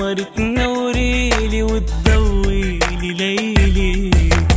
قمر تنوريلي وتضويلي ليلي،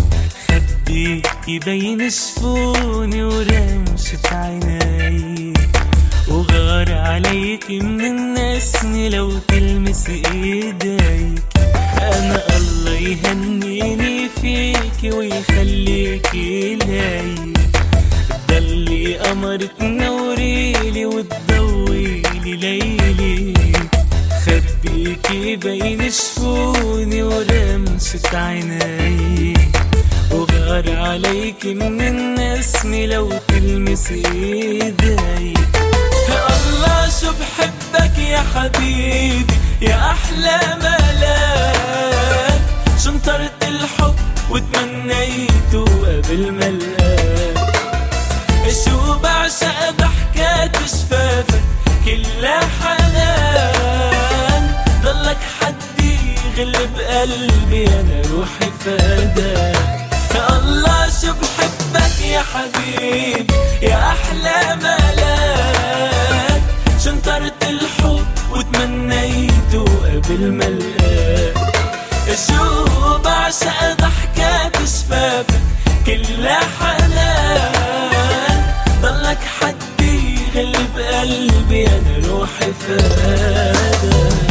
خديكي بين شفوني ورمشة عيني، وغار عليكي من النسمة لو تلمسي ايديك. انا الله يهنيني فيكي ويخليكي لي، تضلي قمر تنوريلي وتضويلي ليلي، خبيكي بين شفوني ورمشة عيني، وغار عليكي من النسمة لو تلمسي ايديك. الله شو بحبك يا حبيبي يا أحلى ملاك، شنطرت الحب وتمنيته قبل ما الاقاك، شو بعشق ضحكات شفافك كلها حنان، ضلك حدي غلب قلبي أنا روحي فداك. الله شو بحبك يا حبيبي يا أحلى ملاك، شنطرت الحب وتمنيته قبل ما الاقاك، شو بعشق ضحكات شفافك كلها حنان، ضلك حدي غلب قلبي أنا روحي فداك.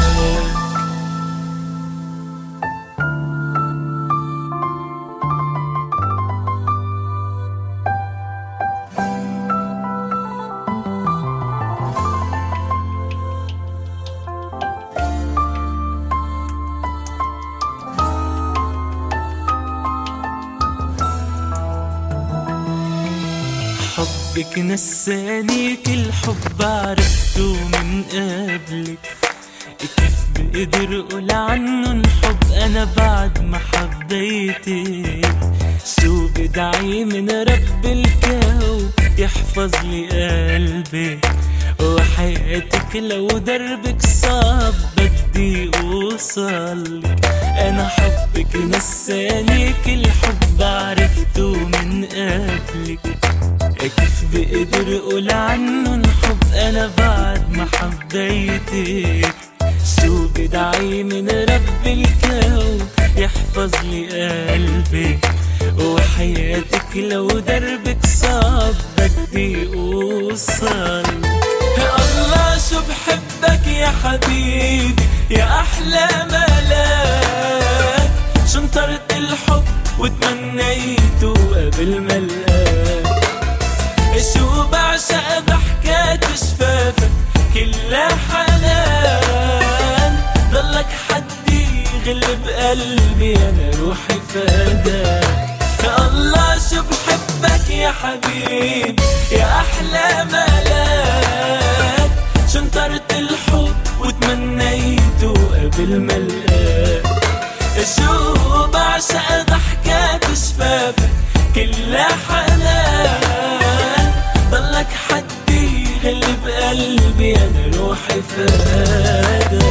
حبك نساني كل حب عرفته من قبلك، كيف بقدر اقول عنه الحب انا بعد ما حبيتك، شو بدعي من رب الكون يحفظ لي قلبك، وحياتك لو دربك صعب بدي اوصلك. انا حبك نساني كل حب عرفته من قبلك، كيف بقدر اقول عنه الحب انا بعد ما حبيتك، شو بدعي من رب الكون يحفظ لي قلبك، وحياتك لو دربك صعب بدي اوصل. الله شو بحبك يا حبيبي يا احلى ملاك، شنطرت الحب وتمنيته قبل ما الاقاك، شو بعشق ضحكات شفافك كلها حنان، ضلك حدي غلب قلبي أنا روحي فداك. الله شو بحبك يا حبيبي يا أحلى ملاك، شنطرت الحب وتمنيته قبل ما الاقاك، شو بعشق ضحكات شفافك كلها حنان، ضلك حدي غلب قلبي أنا روحي فداك.